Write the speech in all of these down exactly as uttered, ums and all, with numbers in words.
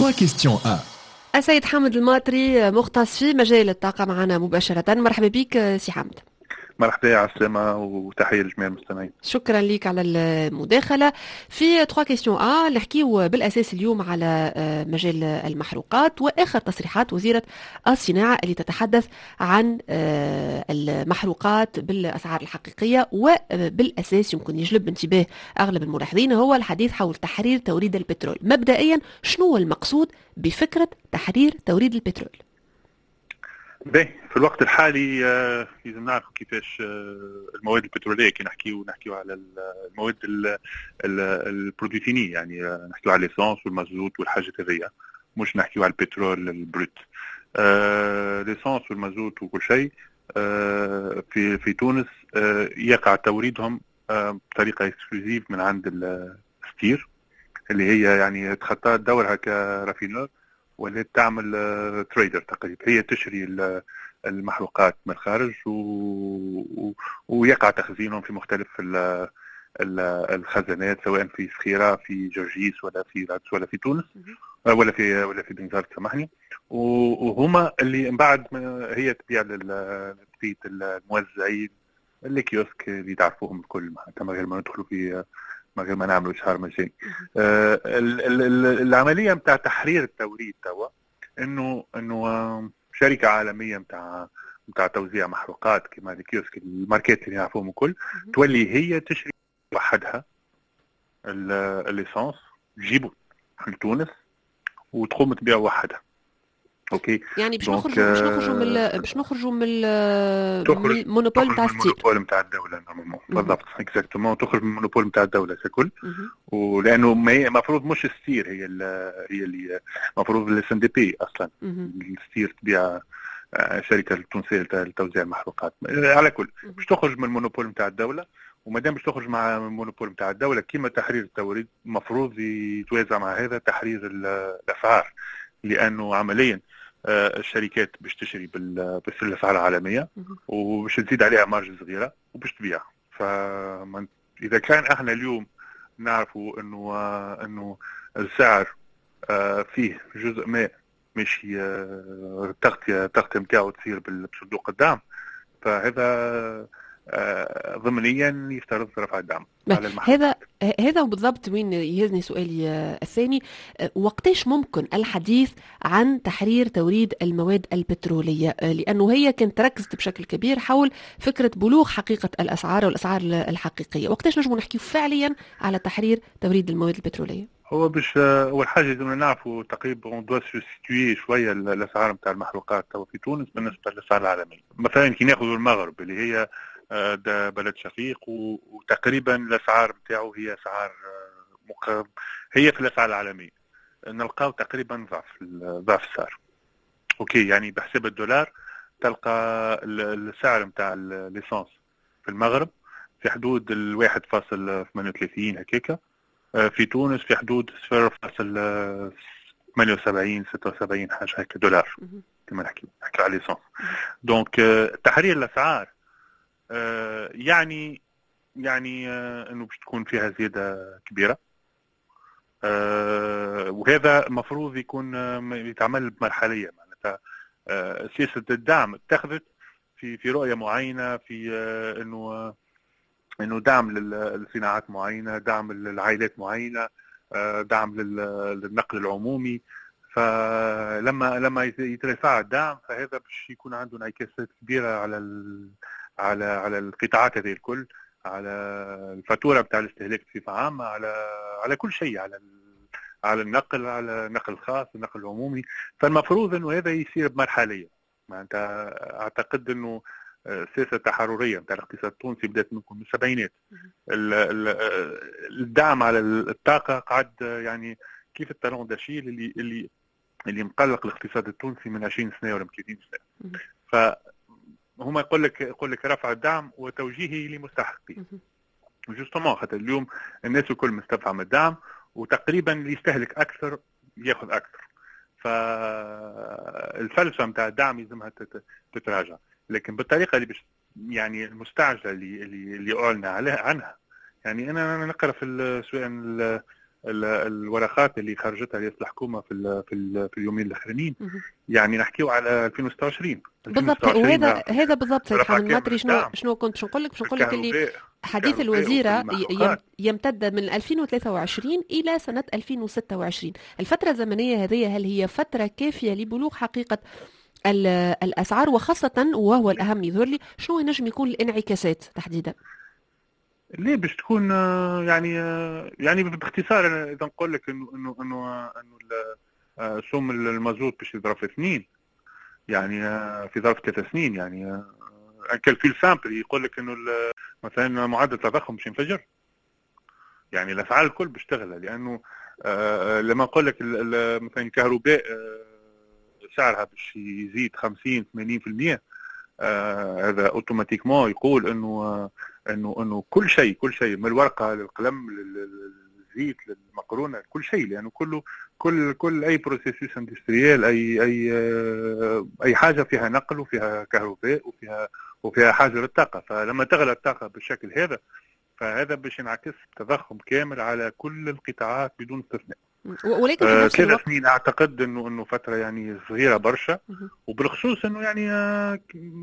trois questions à. السيد حامد الماطري مختص في مجال الطاقة معنا مباشرة. مرحبا بك سي حامد. مرحبا على السلامة وتحية لجميع المستمعين. شكرا لك على المداخلة. في trois questions A نحكيو بالأساس اليوم على مجال المحروقات وآخر تصريحات وزيرة الصناعة اللي تتحدث عن المحروقات بالأسعار الحقيقية، وبالأساس يمكن يجلب انتباه أغلب الملاحظين هو الحديث حول تحرير توريد البترول. مبدئيا شنو هو المقصود بفكرة تحرير توريد البترول؟ باهي في الوقت الحالي لازم نعرف كيفاش المواد البتروليه كي نحكيو نحكيو على المواد البروتينيه، يعني نحكيو على الليسانس والمازوت والحاجات هذيا، مش نحكيو على البترول البروت. الليسانس والمازوت وكل شيء في في تونس يقع توريدهم بطريقه اكسكلوزيف من عند الستير اللي هي يعني تخطى دورها كرافينور واللي تعمل تريدر تقريبا، هي تشري المحروقات من الخارج و... و... ويقع تخزينهم في مختلف ال... الخزانات، سواء في سخيرة في جرجيس ولا في رادس ولا في تونس ولا في ولا في بنزرت سامحني، وهما اللي من بعد هي تبيع للبيت الموزعين اللي كيوسك اللي تعرفوهم الكل معناتها من غير ما ندخلوا في من غير ما نعملوا إشهار مجاني. آه العملية متاع تحرير التوريد توا إنه إنه شركة عالمية متاع متاع توزيع محروقات كما الكيوسك الماركات اللي نعرفوهم الكل تولي هي تشري وحدها الليسانس تجيبه لتونس وتقوم تبيع وحدها. اوكي يعني باش نخرجوا باش نخرجوا من باش نخرجوا من المونوبول نتاع ستير، المونوبول نتاع الدوله نورمالمون بالضبط اكزاكتومون، تخرج من المونوبول نتاع الدوله ككل، ولانه المفروض مش ستير هي هي اللي المفروض الاس ان دي بي اصلا ستير تبيع شركه التونسيه لتوزيع المحروقات على كل باش تخرج من المونوبول نتاع الدوله، وما دام باش تخرج مع المونوبول نتاع الدوله كيما تحرير التوريد المفروض يتوازى مع هذا تحرير الاسعار، لانه عمليا الشركات باش تشري بالاسعار العالميه وباش تزيد عليها مارج صغيره وباش تبيع. فاذا كان احنا اليوم نعرفوا انه انه السعر فيه جزء ما ماشي التغطيه التغطيه نتاعو تصير بصندوق الدعم، فهذا ضمنيا يفترض رفع الدعم على المحل. هذا هذا بالضبط وين يهزني سؤالي الثاني، وقتاش ممكن الحديث عن تحرير توريد المواد البترولية؟ لأنه هي كانت ركزت بشكل كبير حول فكرة بلوغ حقيقة الأسعار والأسعار الحقيقية. وقتاش نجم نحكي فعليا على تحرير توريد المواد البترولية؟ هو باش اول حاجه لازم نعرفوا تقريبا اون دو سيتوي شويه الاسعار نتاع المحروقات توا في تونس بالنسبه للاسعار العالميه. مثلا كي ناخذوا المغرب اللي هي ده بلد شقيق وتقريبا الاسعار نتاعو هي اسعار مقارب هي في الاسعار العالميه نلقاو تقريبا ضعف ضعف السعر. اوكي يعني بحسب الدولار تلقى السعر نتاع الليسانس في المغرب في حدود الواحد فاصل ثمانية وثلاثين هكاكا، في تونس في حدود صفر فاصل ثمانية وسبعين ستة وسبعين حاجه هكا دولار كما نحكي نحكي على الليسانس. دونك تحرير الاسعار آه يعني يعني آه انه باش تكون فيها زياده كبيره، آه وهذا المفروض يكون آه يتعمل بمرحليه، معناتها آه سياسه الدعم اتخذت في في رؤيه معينه في آه انه آه انه دعم للصناعات معينه، دعم للعائلات معينه، آه دعم للنقل العمومي. فلما لما يترفع الدعم فهذا باش يكون عنده انعكاسات كبيره على ال على على القطاعات هذه الكل، على الفاتوره بتاع الاستهلاك بصفه عامه، على على كل شيء، على على النقل، على النقل الخاص، النقل العمومي. فالمفروض انه هذا يصير بمرحليه. معناتها اعتقد انه السياسه التحرريه بتاع الاقتصاد التونسي بدات من السبعينات. الدعم على الطاقه قعد يعني كيف التالون داشيل اللي اللي اللي مقلق الاقتصاد التونسي من عشرين سنه ولا ثلاثين سنه. ف هما يقول لك يقول لك رفع الدعم وتوجيهي لمستحقيه. جوستومون خاطر اليوم الناس الكل مستدفعه من الدعم وتقريبا اللي يستهلك اكثر ياخذ اكثر. فالفلسفه نتاع الدعم لازمها تتراجع، لكن بالطريقه اللي بش يعني المستعجله اللي اللي, اللي اعلن عليها عنها. يعني انا نقرا في سواء الورقات اللي خرجتها رئاسة الحكومة في ال في, ال في اليومين الأخرين، مهم. يعني نحكيو على ألفين وستة وعشرين بالضبط. وهذا هذا بالضبط سيد حامد الماطري. شنو شنو كنت باش نقول لك؟ باش نقول لك اللي حديث الوزيرة ي- يمتد من ألفين وثلاثة وعشرين إلى سنة ألفين وستة وعشرين. الفترة الزمنية هذه هل هي فترة كافية لبلوغ حقيقة ال- الأسعار، وخاصة وهو الأهم يظهر لي شنو ينجم يكون الانعكاسات تحديدا؟ ليه باش تكون آه، يعني آه، يعني باختصار أنا اذا نقول لك انه انه انه انه ال- آه، سوم المازوت باش يضرب في اثنين، يعني آه، في ظرف ثلاث سنين، يعني ان كالكول سامبل يقول لك انه ال- مثلا معدل التضخم باش ينفجر، يعني الاسعار الكل باش تغلى، لانه آه، لما نقول لك ال- ال- مثلا الكهرباء آه، سعرها باش يزيد خمسين ثمانين بالمئة، آه هذا اوتوماتيكمون يقول انه آه انه انه كل شيء كل شيء من الورقه للقلم للزيت للمقرونه، كل شيء، لانه كله كل كل اي بروسيسوس اندستريال، اي اي آه اي حاجه فيها نقل وفيها كهرباء وفيها وفيها حاجه للطاقه، فلما تغلى الطاقه بالشكل هذا فهذا باش ينعكس تضخم كامل على كل القطاعات بدون استثناء. ولكن في آه نفس الوقت ثلاث سنين اعتقد انه انه فتره يعني صغيره برشا، وبالخصوص انه يعني آه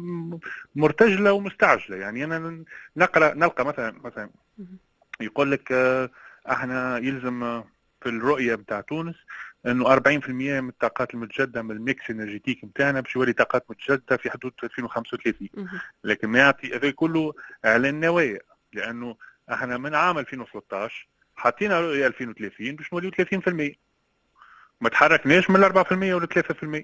مرتجله ومستعجله. يعني انا نقرا نلقى مثلا مثلا يقول لك آه احنا يلزم آه في الرؤيه بتاع تونس انه أربعين بالمئة من الطاقات المتجدده من الميكس انرجيتيك بتاعنا باش يولي طاقات متجدده في حدود ألفين وخمسة وثلاثين. لكن ما يعطي هذا كله اعلان نوايا، لانه احنا من عام ألفين وثلاثة عشر حاطين رؤيه ألفين وثلاثين باش نوليو ثلاثين بالمئة، ما تحركناش من الأربعة بالمئة ولا ثلاثة بالمئة.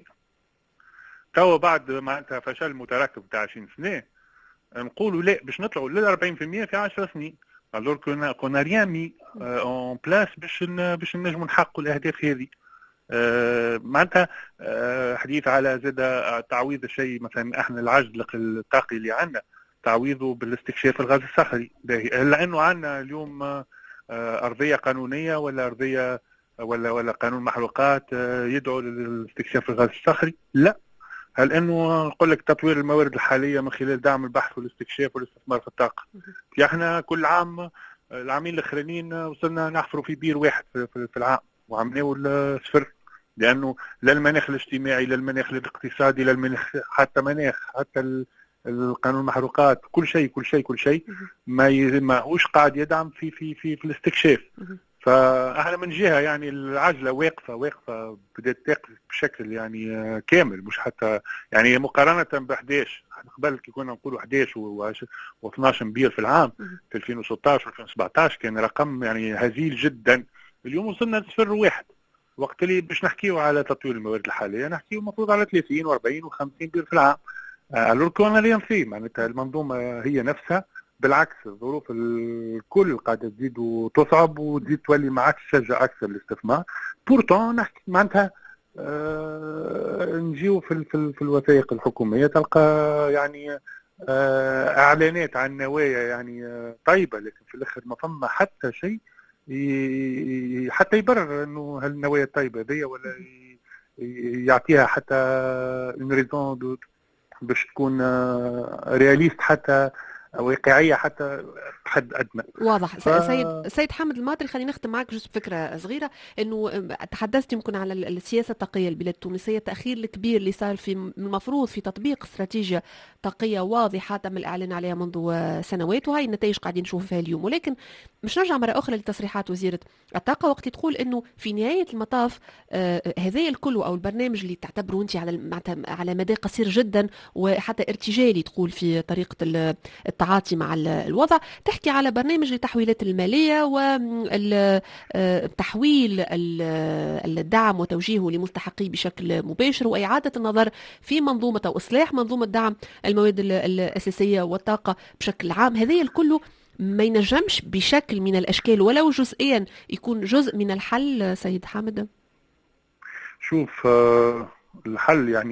توا بعد معناتها فشل متراكم بتاع عشرين سنة نقولوا لا باش نطلعوا لل أربعين بالمئة في عشر سنين. الور كنا كنا ريان مي اون بلاس باش باش نجموا نحققوا الاهداف هذه. أه معناتها أه حديث على زاد تعويض الشيء، مثلا احنا العجز الطاقي اللي عندنا تعويضه بالاستكشاف الغاز الصخري، لانه عندنا اليوم أه ارضيه قانونيه ولا ارضيه ولا ولا قانون محروقات يدعو للاستكشاف الغاز الصخري؟ لا. هل انه نقول لك تطوير الموارد الحاليه من خلال دعم البحث والاستكشاف والاستثمار في الطاقه؟ احنا كل عام العامين الاخرانيين وصلنا نحفروا في بير واحد في العام وعملناه صفر، لانه لا المناخ الاجتماعي لا المناخ الاقتصادي لا المناخ حتى مناخ حتى القانون المحروقات كل شيء كل شيء كل شيء ما ماهوش قاعد يدعم في في في, في الاستكشاف. فاحنا من جهه يعني العجله واقفه واقفه بدات تقف بشكل يعني كامل، مش حتى يعني مقارنه ب أحد عشر. قبل كي كنا نقولوا أحد عشر و12 بير في العام في ألفين وستة عشر و ألفين وسبعة عشر كان رقم يعني هزيل جدا. اليوم وصلنا لصفر واحد، وقت اللي باش نحكيو على تطوير الموارد الحاليه نحكيو المفروض على ثلاثين وأربعين وخمسين بير في العام. الور كنا ريان فيه، معناتها المنظومه هي نفسها، بالعكس الظروف الكل قاعده تزيد وتصعب وتزيد تولي ما عادش تشجع اكثر الاستثمار. بورتون نحكي معناتها آه نجيو في, في, في الوثائق الحكوميه تلقى يعني آه اعلانات عن نوايا يعني آه طيبه، لكن في الاخر ما فما حتى شيء حتى يبرر انه هالنوايا الطيبه هذيا ولا يعطيها حتى اون ريزون باش تكون رياليست حتى واقعيه حتى حد ادنى. واضح. ف... سيد سيد حامد الماطري، خلينا نختم معك جزء فكره صغيره، انه تحدثت يمكن على السياسه الطاقيه البلاد التونسيه، التاخير الكبير اللي صار في المفروض في تطبيق استراتيجيه طاقيه واضحه تم الاعلان عليها منذ سنوات، وهي النتائج قاعدين نشوفها اليوم. ولكن مش نرجع مره اخرى لتصريحات وزيره الطاقه وقت تقول انه في نهايه المطاف آه هذا الكل او البرنامج اللي تعتبره انت على على مدى قصير جدا وحتى ارتجالي تقول في طريقه التعاطي مع الوضع، تحكي على برنامج للتحويلات المالية وتحويل الدعم وتوجيهه لمستحقيه بشكل مباشر وإعادة النظر في منظومة أو إصلاح منظومة دعم المواد الأساسية والطاقة بشكل عام. هذه الكل ما ينجمش بشكل من الأشكال ولو جزئيا يكون جزء من الحل سيد حامد؟ شوف الحل يعني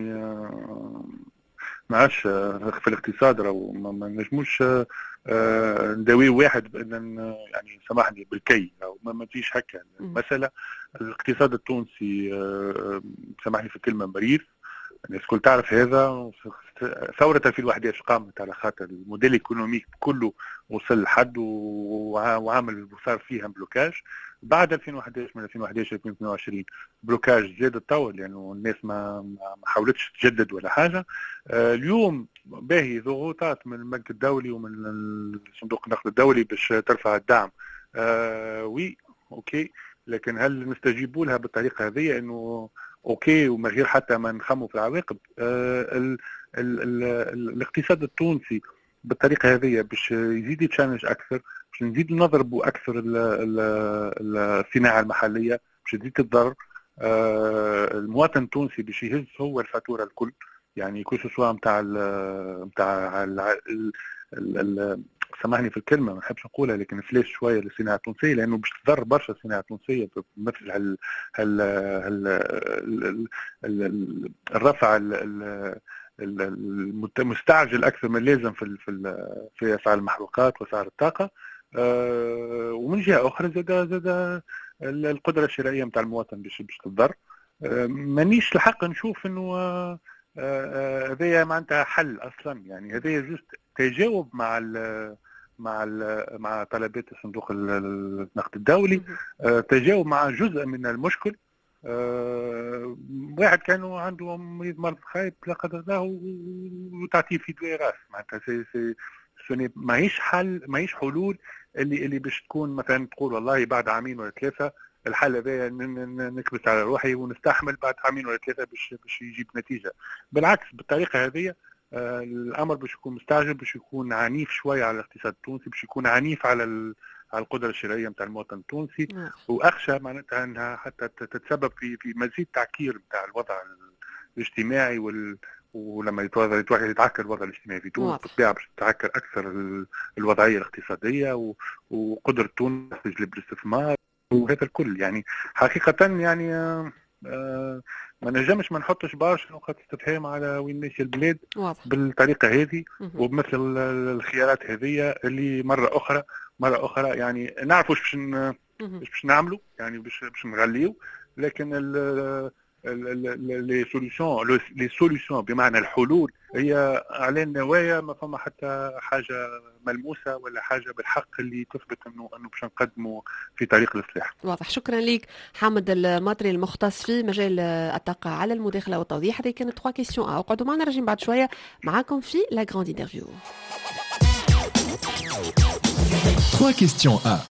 معاش في الاقتصاد راهو ما نجموش نداوي واحد بان يعني سامحني بالكي او ما تجيش هكا المساله. الاقتصاد التونسي سامحني في الكلمه مريض، الناس الكل تعرف هذا. ثوره ألفين وأحد عشر قامت على خاطر الموديل الايكونوميك كله وصل لحد وعامل وصار فيها بلوكاج. بعد ألفين وأحد عشر من ألفين وأحد عشر ألفين واثنين وعشرين بلوكاج زاد الطول لانه يعني الناس ما ما حاولتش تجدد ولا حاجه. آه اليوم باهي ضغوطات من البنك الدولي ومن صندوق النقد الدولي باش ترفع الدعم. آه وي اوكي، لكن هل نستجيبوا لها بالطريقه هذه انه اوكي وما غير حتى ما نخموا في العواقب؟ آه ال ال ال ال الاقتصاد التونسي بالطريقه هذه باش يزيد يتشنج اكثر، باش نزيد نضربوا اكثر الصناعه المحليه، باش تزيد تضر. آه المواطن التونسي باش يهز هو الفاتوره الكل، يعني كل سوا نتاع نتاع سامحني في الكلمه ما نحبش نقولها لكن فلاش شويه للصناعه التونسيه، لانه باش تضر برشا الصناعه التونسيه مثل هال هال هال الرفع المستعجل اكثر من اللازم في في اسعار المحروقات واسعار الطاقه. أه ومن جهه اخرى زاد زاد القدره الشرائيه نتاع المواطن باش باش تضر. أه مانيش الحق نشوف انه هذايا معناتها حل اصلا، يعني هذايا جوست تجاوب مع ال مع ال مع طلبات الصندوق النقد الدولي، أه تجاوب مع جزء من المشكل. أه واحد كانوا عنده مريض مرض خايب لا قدر الله وتعطيه في دواء راس، معناتها سي سي سوني ماهيش حل، ماهيش حلول اللي اللي باش تكون مثلا تقول والله بعد عامين ولا ثلاثه الحل هذا نكبس على روحي ونستحمل بعد عامين ولا ثلاثه باش باش يجيب نتيجه. بالعكس بالطريقه هذه آه الامر باش يكون مستعجل، باش يكون عنيف شويه على الاقتصاد التونسي، باش يكون عنيف على على القدره الشرائيه نتاع المواطن التونسي. واخشى معناتها انها حتى تتسبب في في مزيد تعكير نتاع الوضع الاجتماعي وال ولما يتعكر الوضع الاجتماعي في تونس بالطبيعه باش تتعكر اكثر الوضعيه الاقتصاديه وقدره تونس تجلب الاستثمار وهذا الكل. يعني حقيقه يعني آه آه ما نجمش ما نحطش برشا نقاط استفهام على وين ماشي البلاد واضح. بالطريقه هذه وبمثل الخيارات هذه اللي مره اخرى مره اخرى يعني نعرفوا باش باش نعملوا، يعني باش باش نغليو، لكن ال لي سوليوشن لي سوليوشن بمعنى الحلول هي اعلان نوايا، ما فما حتى حاجه ملموسه ولا حاجه بالحق اللي تثبت انه انه باش نقدموا في طريق الاصلاح. واضح. شكرا لك حامد المطري المختص في مجال الطاقه على المداخله والتوضيح. هذه كانت ثلاث كيسيون. اقعدوا معنا راجعين بعد شويه معاكم في لا غراند انترفيو. trois questions A.